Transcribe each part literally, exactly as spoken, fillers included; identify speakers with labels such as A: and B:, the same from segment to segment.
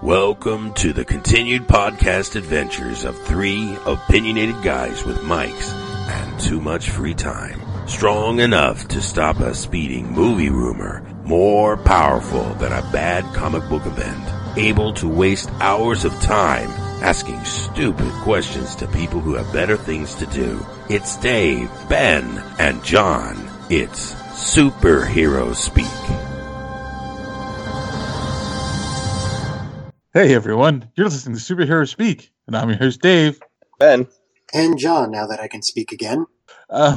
A: Welcome to the continued podcast adventures of three opinionated guys with mics and too much free time. Strong enough to stop a speeding movie rumor. More powerful than a bad comic book event. Able to waste hours of time asking stupid questions to people who have better things to do. It's Dave, Ben, and John. It's Superhero Speak.
B: Hey everyone, you're listening to Superhero Speak, and I'm your host Dave.
C: Ben.
D: And John, now that I can speak again.
B: Um,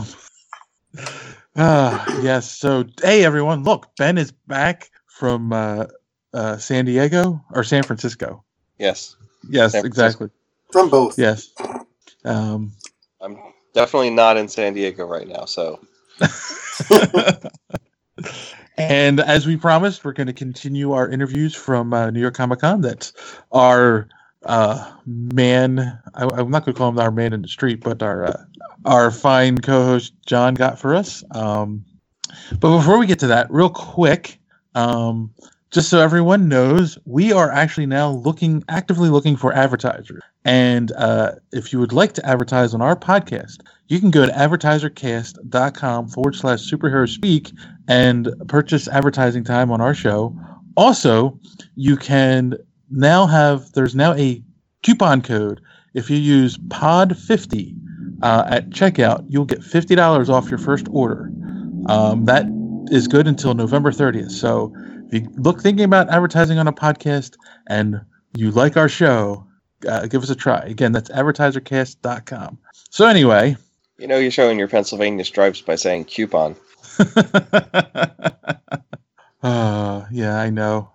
B: uh, yes, so hey everyone, look, Ben is back from uh, uh, San Diego, or San Francisco.
C: Yes.
B: Yes, exactly.
D: From both.
B: Yes. Um,
C: I'm definitely not in San Diego right now, so...
B: And as we promised, we're going to continue our interviews from uh, New York Comic Con. That's our uh, man, I, I'm not going to call him our man in the street, but our uh, our fine co-host John got for us. Um, but before we get to that, real quick, um, just so everyone knows, we are actually now looking, actively looking for advertisers. And uh, if you would like to advertise on our podcast, you can go to advertisercast.com forward slash superhero speak and purchase advertising time on our show. Also, you can now have, there's now a coupon code. If you use pod fifty uh, at checkout, you'll get fifty dollars off your first order. Um, that is good until November thirtieth. So if you look thinking about advertising on a podcast and you like our show, uh, give us a try. Again, that's advertisercast dot com. So anyway.
C: You know you're showing your Pennsylvania stripes by saying coupon.
B: uh, yeah, I know.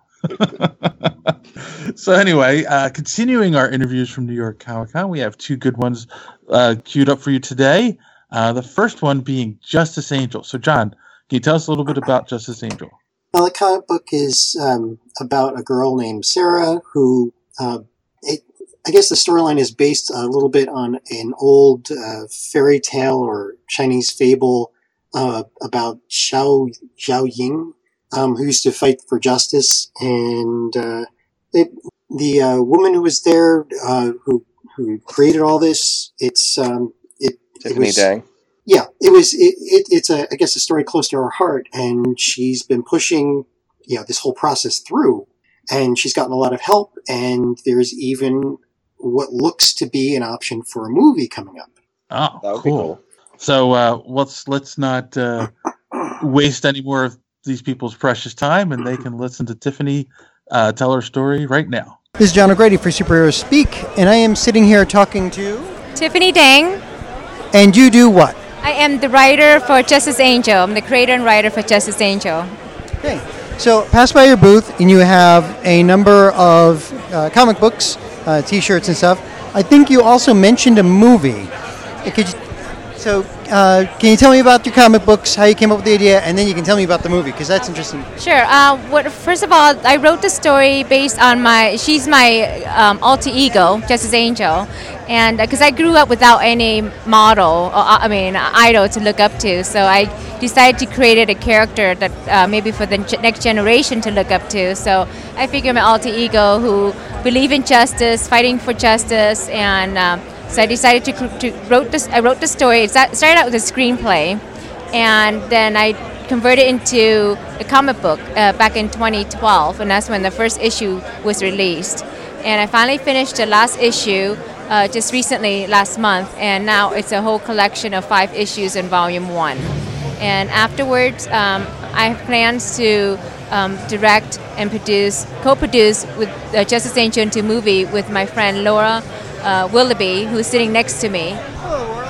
B: So anyway, uh, continuing our interviews from New York Comic Con, we have two good ones uh, queued up for you today. Uh, the first one being Justice Angel. So John, can you tell us a little bit about Justice Angel?
D: Well, the comic book is um, about a girl named Sarah who, uh, it, I guess the storyline is based a little bit on an old uh, fairy tale or Chinese fable uh, about Xiao, Xiao Ying, um, who used to fight for justice. And uh, it, the uh, woman who was there, uh, who who created all this, it's um, it,
C: Tiffany
D: it was,
C: Dang.
D: Yeah, it was. It, it, it's a, I guess, a story close to her heart, and she's been pushing, you know, this whole process through, and she's gotten a lot of help. And there's even what looks to be an option for a movie coming up.
B: Oh,
C: that would
B: cool.
C: be cool.
B: So uh, let's let's not uh, waste any more of these people's precious time, and they can listen to Tiffany uh, tell her story right now.
E: This is John O'Grady for Superhero Speak, and I am sitting here talking to
F: Tiffany Dang.
E: And you do what?
F: I am the writer for Justice Angel. I'm the creator and writer for Justice Angel.
E: Okay. So pass by your booth, and you have a number of uh, comic books, uh, T-shirts and stuff. I think you also mentioned a movie. Could you, so uh, can you tell me about your comic books, how you came up with the idea, and then you can tell me about the movie, because that's interesting.
F: Sure. Uh, what, first of all, I wrote the story based on my, she's my um, alter ego, Justice Angel. And because uh, I grew up without any model, or, I mean, idol to look up to, so I decided to create a character that uh, maybe for the next generation to look up to. So I figured my alter ego who believe in justice, fighting for justice, and uh, so I decided to, to wrote this. I wrote the story. It started out with a screenplay, and then I converted it into a comic book uh, back in twenty twelve, and that's when the first issue was released. And I finally finished the last issue. Uh, just recently, last month, and now it's a whole collection of five issues in volume one. And afterwards, um, I have plans to um, direct and produce, co-produce with uh, Justice Angel into a movie with my friend Laura uh, Willoughby, who's sitting next to me.
E: Hello, Laura.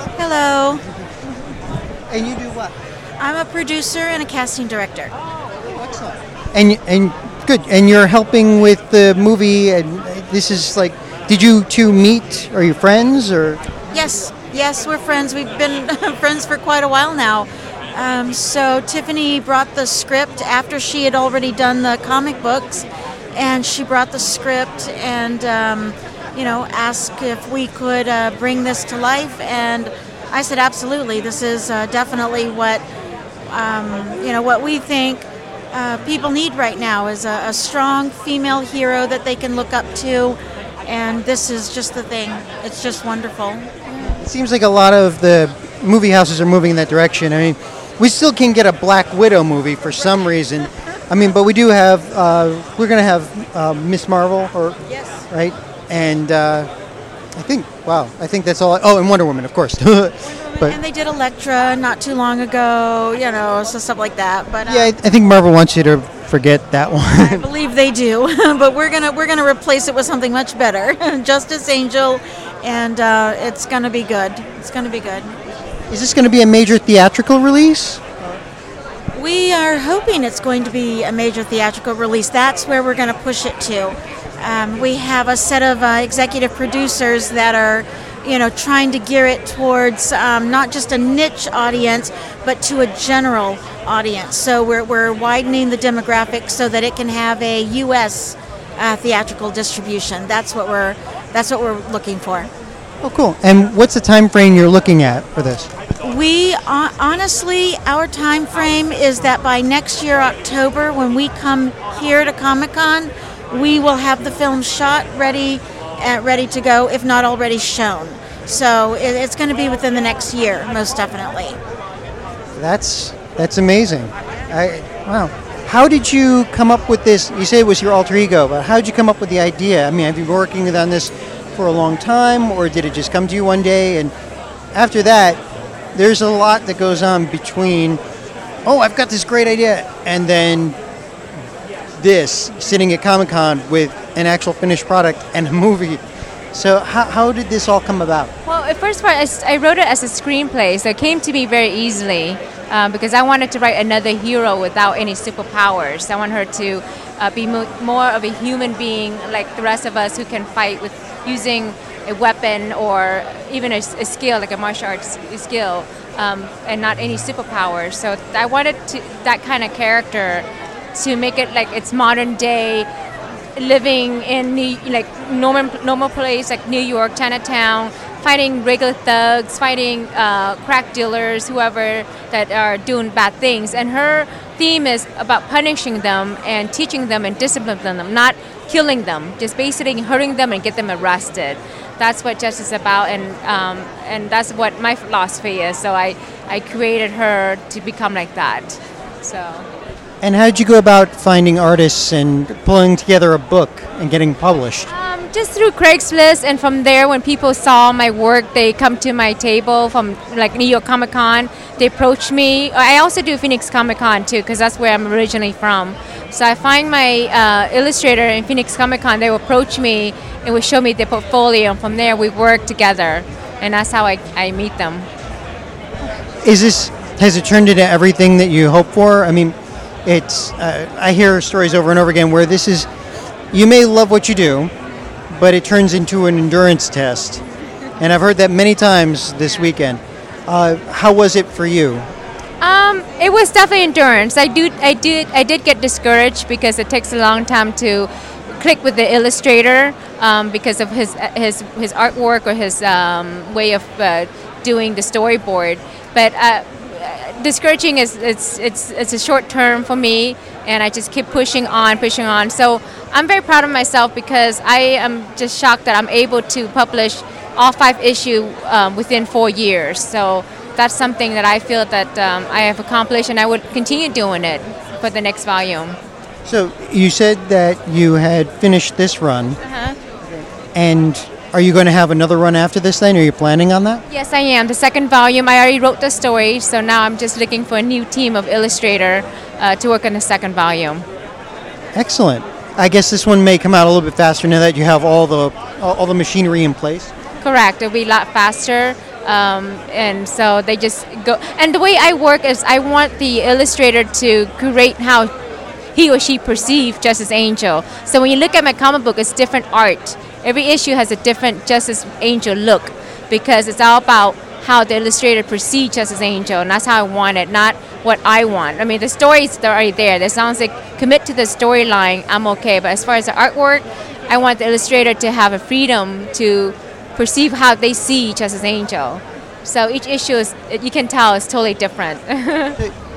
G: Hello.
E: And you do what?
G: I'm a producer and a casting director.
E: Oh, excellent. And and good. And you're helping with the movie. And this is like. Did you two meet? Are you friends or?
G: Yes, yes, we're friends. We've been friends for quite a while now. Um, so Tiffany brought the script after she had already done the comic books, and she brought the script and um, you know asked if we could uh, bring this to life, and I said absolutely. This is uh, definitely what um, you know what we think uh, people need right now is a, a strong female hero that they can look up to, and this is just the thing. It's just wonderful.
E: It seems like a lot of the movie houses are moving in that direction. I mean, we still can get a Black Widow movie for some reason. I mean, but we do have, uh, we're going to have uh, Miss Marvel, or
G: Yes.
E: right? And uh, I think, wow, I think that's all. I, oh, and Wonder Woman, of course. But
G: And they did Elektra not too long ago, you know, so stuff like that. But uh,
E: yeah, I, I think Marvel wants you to forget that
G: I
E: one.
G: believe they do. But we're gonna we're gonna replace it with something much better, Justice Angel, and uh, it's gonna be good. It's gonna be good.
E: Is this going to be a major theatrical release?
G: We are hoping it's going to be a major theatrical release. That's where we're going to push it to. Um, we have a set of uh, executive producers that are, you know, trying to gear it towards um, not just a niche audience, but to a general audience. So we're, we're widening the demographics so that it can have a U S uh, theatrical distribution. That's what we're that's what we're looking for.
E: Oh, cool. And what's the time frame you're looking at for this?
G: We uh, honestly, our time frame is that by next year October, when we come here to Comic-Con, we will have the film shot, ready, uh, ready to go, if not already shown. So it, it's going to be within the next year, most definitely.
E: That's that's amazing. I, wow. How did you come up with this? You say it was your alter ego, but how did you come up with the idea? I mean, have you been working on this for a long time, or did it just come to you one day? And after that, there's a lot that goes on between, oh, I've got this great idea, and then this, sitting at Comic-Con with an actual finished product and a movie. So how, how did this all come about?
F: Well, at first part, I, s- I wrote it as a screenplay, so it came to me very easily um, because I wanted to write another hero without any superpowers. I want her to uh, be mo- more of a human being like the rest of us who can fight with using a weapon or even a, s- a skill, like a martial arts skill, um, and not any superpowers. So I wanted to, that kind of character to make it like it's modern day, living in New, like normal normal place like New York, Chinatown, fighting regular thugs, fighting uh, crack dealers, whoever that are doing bad things. And her theme is about punishing them and teaching them and disciplining them, not killing them, just basically hurting them and get them arrested. That's what Justice is about, and um, and that's what my philosophy is. So I, I created her to become like that. So.
E: And how did you go about finding artists and pulling together a book and getting published?
F: Um, just through Craigslist, and from there, when people saw my work, they come to my table from like New York Comic Con. They approach me. I also do Phoenix Comic Con too, because that's where I'm originally from. So I find my uh, illustrator in Phoenix Comic Con. They will approach me and will show me their portfolio, and from there we work together, and that's how I, I meet them.
E: Is this, has it turned into everything that you hope for? I mean, it's, uh, I hear stories over and over again where this is, you may love what you do, but it turns into an endurance test. And I've heard that many times this weekend. Uh, how was it for you?
F: Um, it was definitely endurance. I do, I did, I did get discouraged because it takes a long time to click with the illustrator um, because of his his his artwork or his um, way of uh, doing the storyboard. But uh, discouraging is it's it's it's a short term for me, and I just keep pushing on, pushing on. So I'm very proud of myself because I am just shocked that I'm able to publish all five issues um, within four years. So that's something that I feel that um, I have accomplished, and I would continue doing it for the next volume.
E: So you said that you had finished this run,
F: Uh-huh.
E: and are you going to have another run after this then? Are you planning on that?
F: Yes, I am. The second volume, I already wrote the story, so now I'm just looking for a new team of illustrator uh, to work on the second volume.
E: Excellent. I guess this one may come out a little bit faster now that you have all the all, all the machinery in place.
F: Correct. It'll be a lot faster. Um, and so they just go. And the way I work is I want the illustrator to create how he or she perceives Justice Angel. So when you look at my comic book, it's different art. Every issue has a different Justice Angel look because it's all about how the illustrator perceives Justice Angel, and that's how I want it, not what I want. I mean, the stories are already there. As long as they commit to the storyline, I'm okay. But as far as the artwork, I want the illustrator to have a freedom to perceive how they see Justice Angel. So each issue is, you can tell, is totally different.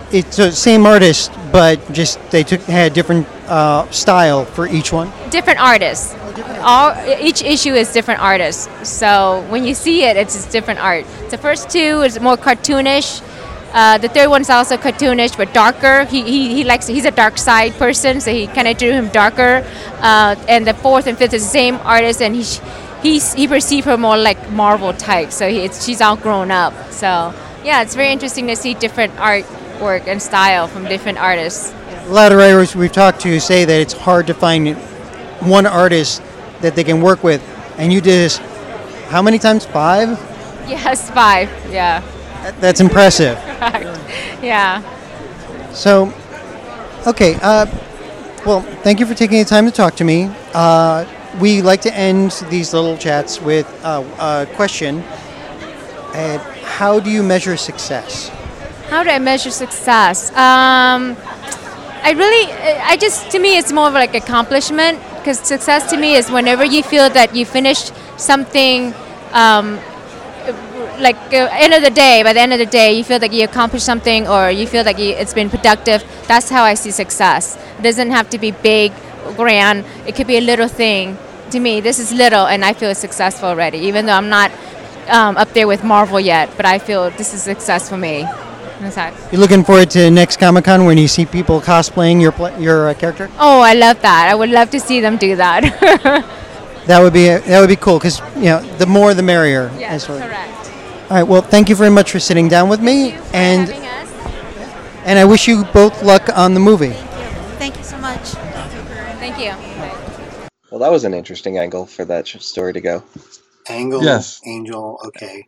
E: it's the same artist, but just they took had different uh, style for each one.
F: Different artists. All each issue is different artists. So when you see it, it's just different art. The first two is more cartoonish. Uh, the third one's also cartoonish but darker. He, he he likes he's a dark side person, so he kind of drew him darker. Uh, and the fourth and fifth is the same artist, and he he's, he perceived her more like Marvel type. So he, it's, she's all grown up. So yeah, it's very interesting to see different artwork and style from different artists.
E: A lot of writers we've talked to say that it's hard to find one artist that they can work with, and you did this how many times? Five?
F: Yes, five. Yeah.
E: That, that's impressive.
F: Yeah.
E: So, okay. Uh, well, thank you for taking the time to talk to me. Uh, we like to end these little chats with uh, a question. Uh, how do you measure success?
F: How do I measure success? Um, I really, I just, to me, it's more of like accomplishment, because success to me is whenever you feel that you finished something, um, like uh, end of the day, by the end of the day, you feel like you accomplished something, or you feel like you, it's been productive. That's how I see success. It doesn't have to be big, grand. It could be a little thing. To me, this is little, and I feel successful already, even though I'm not um, up there with Marvel yet, but I feel this is success for me.
E: You're looking forward to next Comic-Con when you see people cosplaying your pl- your uh, character?
F: Oh, I love that. I would love to see them do that.
E: That would be that would be cool, because you know, the more the merrier.
F: Yes, correct.
E: All right. Well, thank you very much for sitting down with me,
F: Thank you for
E: and
F: having us.
E: and I wish you both luck on the movie.
G: Thank you so much.
F: Thank you.
C: Well, that was an interesting angle for that sh- story to go.
D: Angle,
B: Yes.
D: Angel, okay.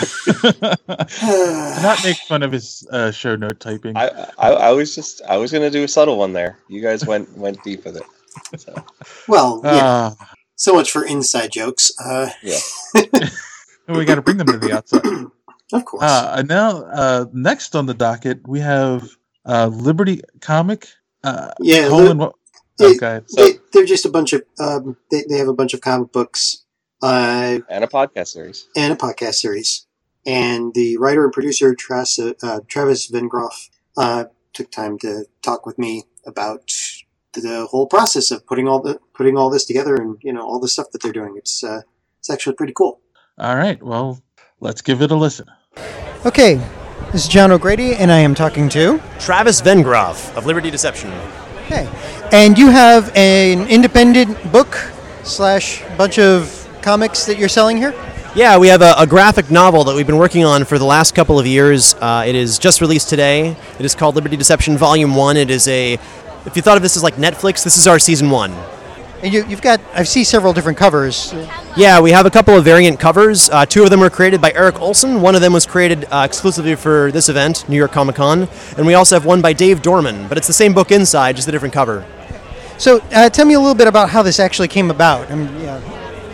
B: Not make fun of his uh, show note typing.
C: I, I I was just I was gonna do a subtle one there. You guys went went deep with it. So
D: Well, yeah.
B: Uh,
D: So much for inside jokes. Uh,
C: yeah.
B: we got to bring them to the outside.
D: of course.
B: Uh, and now, uh, next on the docket, we have uh, Liberty Comic. Uh,
D: Yeah,
B: colon,
D: Li-
B: what-
D: They-
B: okay.
D: they, they're just a bunch of. Um, they they have a bunch of comic books. Uh,
C: And a podcast series.
D: and a podcast series. And the writer and producer Travis, uh, Travis Vengroff uh, took time to talk with me about the whole process of putting all the putting all this together, and you know all the stuff that they're doing. It's uh, it's actually pretty cool.
B: All right. Well, let's give it a listen.
E: Okay, this is John O'Grady, and I am talking to.
H: Travis Vengroff of Liberty Deception.
E: Okay, and you have an independent book slash bunch of comics that you're selling here?
H: Yeah, we have a, a graphic novel that we've been working on for the last couple of years. Uh, it is just released today. It is called Liberty Deception Volume one. It is a, if you thought of this as like Netflix, this is our Season one.
E: And you, you've got, I see several different covers.
H: Yeah, we have a couple of variant covers. Uh, two of them were created by Eric Olson. One of them was created uh, exclusively for this event, New York Comic Con. And we also have one by Dave Dorman, but it's the same book inside, just a different cover.
E: So uh, tell me a little bit about how this actually came about. I mean, yeah.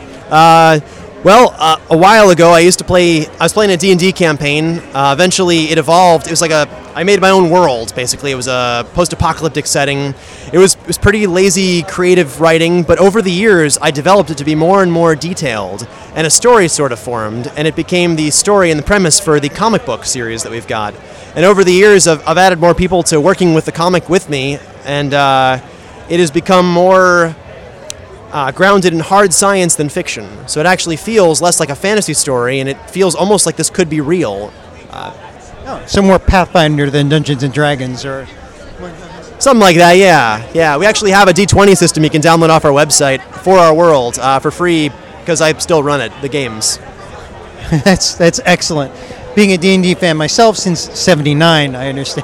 H: Uh, well, uh, a while ago, I used to play. I was playing a D and D campaign. Uh, eventually, it evolved. It was like a. I made my own world. Basically, it was a post-apocalyptic setting. It was it was pretty lazy, creative writing. But over the years, I developed it to be more and more detailed, and a story sort of formed, and it became the story and the premise for the comic book series that we've got. And over the years, I've, I've added more people to working with the comic with me, and uh, it has become more. Uh, grounded in hard science than fiction. So it actually feels less like a fantasy story, and it feels almost like this could be real. Uh,
E: oh, so more Pathfinder than Dungeons and Dragons, or
H: something like that, yeah. Yeah, we actually have a D twenty system you can download off our website for our world uh, for free, because I still run it, the games.
E: that's that's excellent. Being a D and D fan myself since seventy-nine, I understand.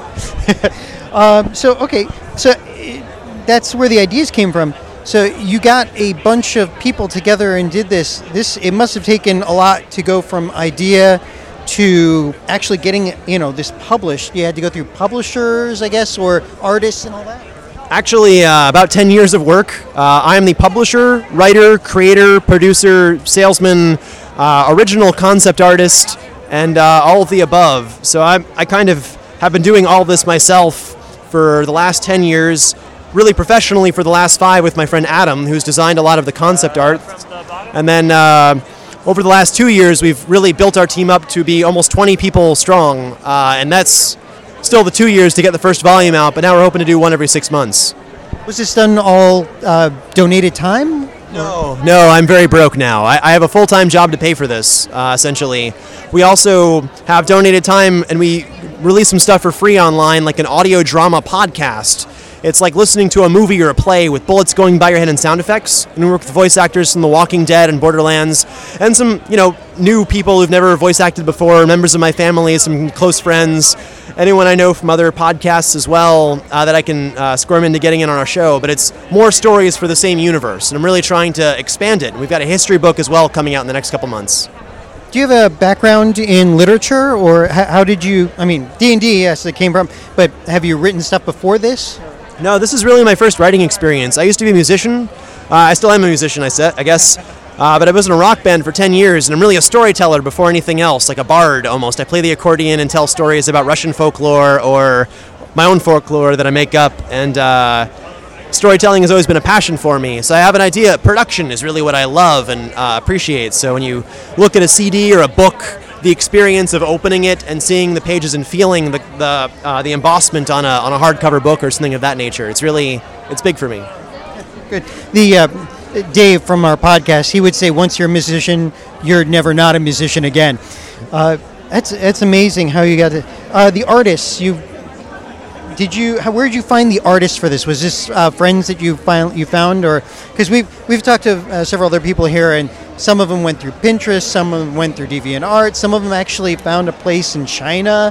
E: um, so, okay, so uh, that's where the ideas came from. So you got a bunch of people together and did this. This it must have taken a lot to go from idea to actually getting, you know, this published. You had to go through publishers, I guess, or artists and all that.
H: Actually, uh, about ten years of work. Uh, I am the publisher, writer, creator, producer, salesman, uh, original concept artist, and uh, all of the above. So I I kind of have been doing all this myself for the last ten years. Really professionally for the last five with my friend Adam, who's designed a lot of the concept art. And then uh, over the last two years, we've really built our team up to be almost twenty people strong. Uh, and that's still the two years to get the first volume out, but now we're hoping to do one every six months.
E: Was this done all uh, donated time?
H: No, no, I'm very broke now. I, I have a full-time job to pay for this, uh, essentially. We also have donated time, and we release some stuff for free online, like an audio drama podcast. It's like listening to a movie or a play with bullets going by your head and sound effects. And we work with voice actors from The Walking Dead and Borderlands, and some, you know, new people who've never voice acted before, members of my family, some close friends, anyone I know from other podcasts as well uh, that I can uh, squirm into getting in on our show. But it's more stories for the same universe, and I'm really trying to expand it. We've got a history book as well coming out in the next couple months.
E: Do you have a background in literature, or how, how did you, I mean, D and D, yes, it came from, but have you written stuff before this?
H: No, this is really my first writing experience. I used to be a musician. Uh, I still am a musician, I, said, I guess. Uh, but I was in a rock band for ten years, and I'm really a storyteller before anything else, like a bard almost. I play the accordion and tell stories about Russian folklore or my own folklore that I make up. And uh, storytelling has always been a passion for me. So I have an idea. Production is really what I love and uh, appreciate. So when you look at a C D or a book, the experience of opening it and seeing the pages and feeling the the, uh, the embossment on a on a hardcover book or something of that nature, it's really, it's big for me.
E: Good. The uh, Dave from our podcast, he would say, once you're a musician, you're never not a musician again. Uh, that's that's amazing how you got to. Uh, the artists, you did you? How, where did you find the artists for this? Was this uh, friends that you find you found, or because we've we've talked to uh, several other people here, and some of them went through Pinterest, some of them went through DeviantArt, some of them actually found a place in China.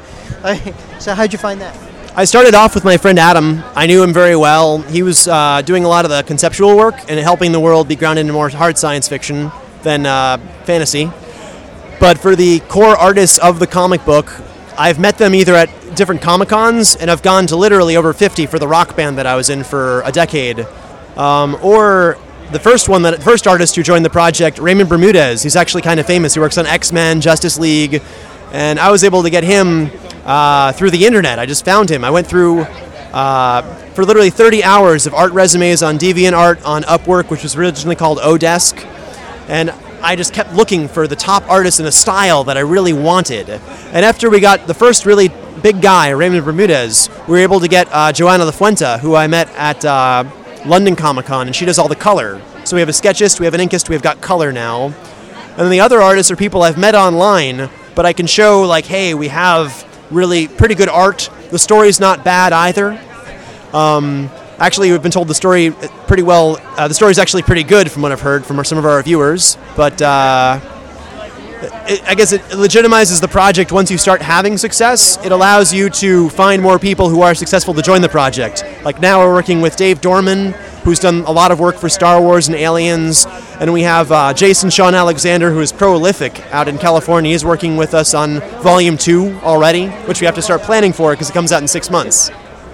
E: So how'd you find that?
H: I started off with my friend Adam. I knew him very well. He was uh, doing a lot of the conceptual work and helping the world be grounded in more hard science fiction than uh, fantasy. But for the core artists of the comic book, I've met them either at different Comic-Cons, and I've gone to literally over fifty for the rock band that I was in for a decade. Um, or the first one, that first artist who joined the project, Raymond Bermudez, he's actually kind of famous. He works on X-Men, Justice League, and I was able to get him uh, through the internet. I just found him. I went through uh, for literally thirty hours of art resumes on DeviantArt, on Upwork, which was originally called Odesk, and I just kept looking for the top artists in a style that I really wanted. And after we got the first really big guy, Raymond Bermudez, we were able to get uh, Joanna LaFuente, who I met at uh, London Comic Con, and she does all the color. So we have a sketchist, we have an inkist, we've got color now. And then the other artists are people I've met online, but I can show, like, hey, we have really pretty good art. The story's not bad either. Um, actually, we've been told the story pretty well. Uh, the story's actually pretty good from what I've heard from our, some of our reviewers. But uh, it, I guess it legitimizes the project once you start having success. It allows you to find more people who are successful to join the project. Like now we're working with Dave Dorman, who's done a lot of work for Star Wars and Aliens. And we have uh, Jason Sean Alexander, who is prolific out in California. He's working with us on Volume two already, which we have to start planning for because it comes out in six months.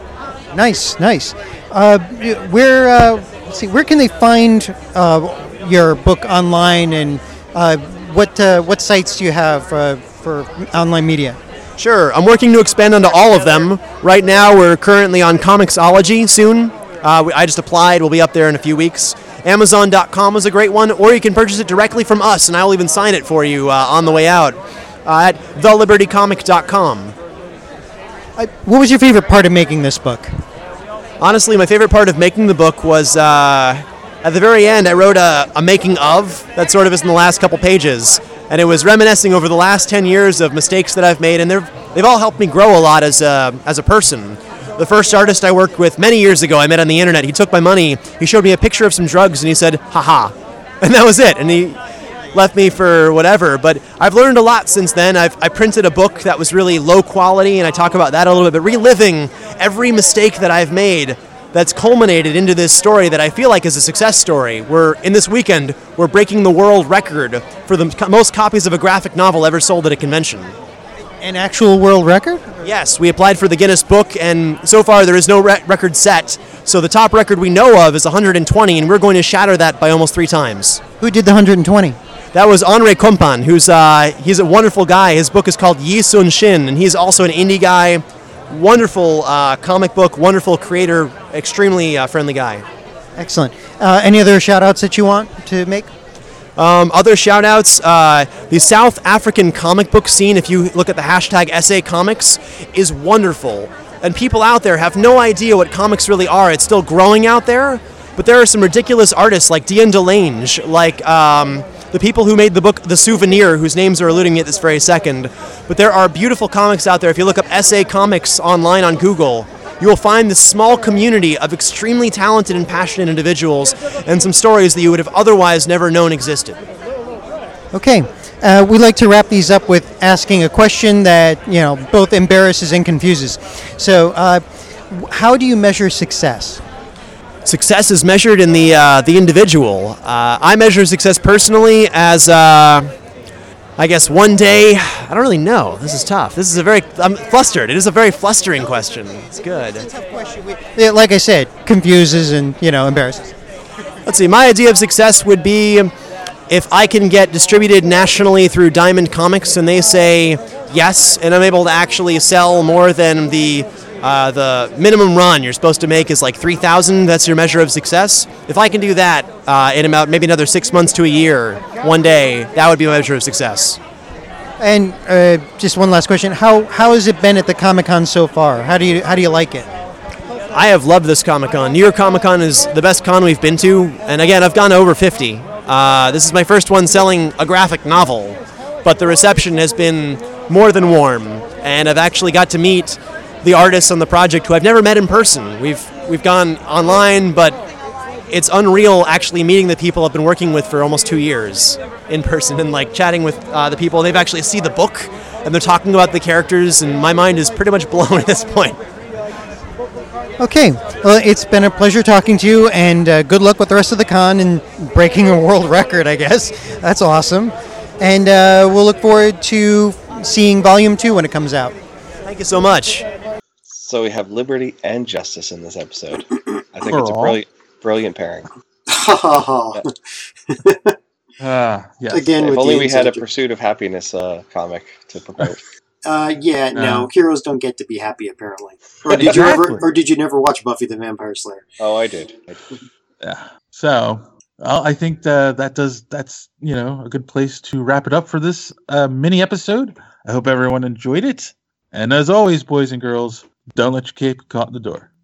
E: Nice, nice. Uh, where, uh, let's see, where can they find uh, your book online, and uh, what uh, what sites do you have uh, for online media?
H: Sure, I'm working to expand onto all of them. Right now, we're currently on Comixology soon. Uh, I just applied. We'll be up there in a few weeks. Amazon dot com is a great one, or you can purchase it directly from us, and I will even sign it for you uh, on the way out uh, at the liberty comic dot com.
E: Uh, what was your favorite part of making this book?
H: Honestly, my favorite part of making the book was uh, at the very end, I wrote a, a making of that sort of is in the last couple pages, and it was reminiscing over the last ten years of mistakes that I've made, and they've they've all helped me grow a lot as a, as a person. The first artist I worked with many years ago, I met on the internet. He took my money, he showed me a picture of some drugs, and he said, haha. And that was it. And he left me for whatever. But I've learned a lot since then. I've I printed a book that was really low quality, and I talk about that a little bit, but reliving every mistake that I've made that's culminated into this story that I feel like is a success story. We're, in this weekend, we're breaking the world record for the co- most copies of a graphic novel ever sold at a convention.
E: An actual world record?
H: Yes, we applied for the Guinness Book, and so far there is no re- record set. So the top record we know of is one hundred twenty, and we're going to shatter that by almost three times.
E: Who did the one hundred twenty?
H: That was Henri Compan, who's uh, he's a wonderful guy. His book is called Yi Sun Shin, and he's also an indie guy. Wonderful uh, comic book, wonderful creator, extremely uh, friendly guy.
E: Excellent. Uh, any other shout-outs that you want to make?
H: Um, other shout outs, uh, the South African comic book scene, if you look at the hashtag S A Comics, is wonderful. And people out there have no idea what comics really are. It's still growing out there, but there are some ridiculous artists like Diane DeLange, like um, the people who made the book The Souvenir, whose names are eluding me at this very second. But there are beautiful comics out there. If you look up S A Comics online on Google, you will find this small community of extremely talented and passionate individuals and some stories that you would have otherwise never known existed.
E: Okay. Uh, we like to wrap these up with asking a question that, you know, both embarrasses and confuses. So, uh, how do you measure success?
H: Success is measured in the uh, the individual. Uh, I measure success personally as, uh, I guess, one day. I don't really know. This is tough. This is a very. I'm flustered. It is a very flustering question. It's good.
E: It's a tough question. We, yeah, like I said, confuses and, you know, embarrasses.
H: Let's see. My idea of success would be if I can get distributed nationally through Diamond Comics and they say yes, and I'm able to actually sell more than the. Uh, the minimum run you're supposed to make is like three thousand. That's your measure of success. If I can do that uh, in about maybe another six months to a year, one day, that would be my measure of success.
E: And uh, just one last question: How how has it been at the Comic-Con so far? How do you how do you like it?
H: I have loved this Comic-Con. New York Comic-Con is the best con we've been to, and again, I've gone to over fifty. Uh, this is my first one selling a graphic novel, but the reception has been more than warm, and I've actually got to meet the artists on the project who I've never met in person. We've we've gone online, but it's unreal actually meeting the people I've been working with for almost two years in person and like chatting with uh, the people. They've actually seen the book and they're talking about the characters, and my mind is pretty much blown at this point.
E: Okay, well, it's been a pleasure talking to you, and uh, good luck with the rest of the con and breaking a world record, I guess. That's awesome. And uh, we'll look forward to seeing Volume two when it comes out.
H: Thank you so much.
C: So we have liberty and justice in this episode. I think it's a brilliant, brilliant pairing.
B: Uh, yes.
D: Again,
C: If
D: with
C: only
D: the
C: we had a
D: inside-
C: Pursuit of Happiness uh, comic to promote.
D: Uh, yeah, no,
B: No.
D: heroes don't get to be happy apparently. Or did you
B: Exactly.
D: ever? Or did you never watch Buffy the Vampire Slayer?
C: Oh, I did. I did.
B: Yeah. So well, I think uh, that does that's you know a good place to wrap it up for this uh, mini episode. I hope everyone enjoyed it, and as always, boys and girls, don't let your cape get caught in the door.